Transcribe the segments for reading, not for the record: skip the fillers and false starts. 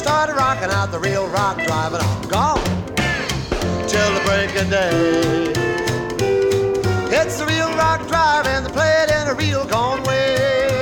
started rocking out the real rock drive, and I'm gone till the break of day. It's the real rock drive, and they play it in a real gone way.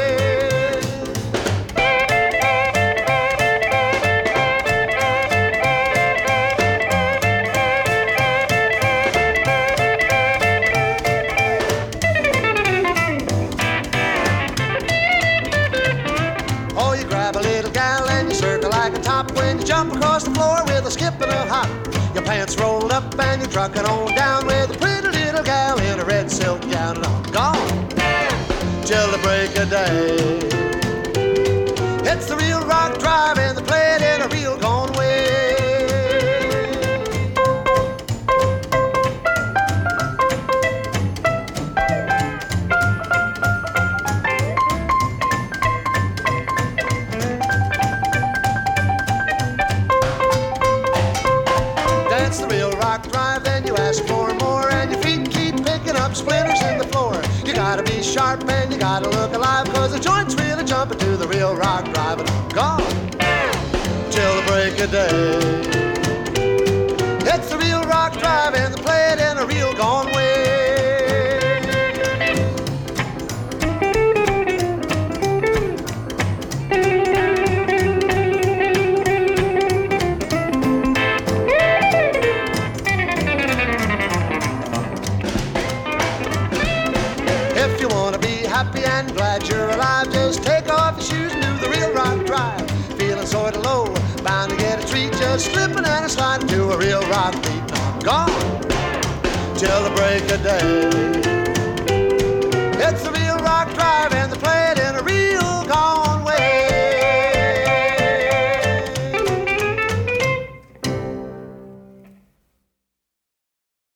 Oh, you grab a little gal and you circle like a top when you jump across the floor with a skip and a hop. Your pants rolled up and you're trucking on down with a pretty little gal in a red silk gown, and I'm gone till the break of day. It's the real rock drive, and they play it in a real gone way. Dance the real rock drive, then you ask for more, and your feet keep picking up splinters in the floor. You gotta be sharp and you gotta look alive, 'cause the joint's really jumping to the real rock drive, and I'm gone till the break of day. It's the real rock drive, and they play it in a real gone way. If you wanna be happy and glad you're alive, just take off your shoes and do the real rock drive. Feeling sorta low, bound to get a treat, just slipping and a sliding to a real rock beat. And I'm gone till the break of day. It's the real rock drive.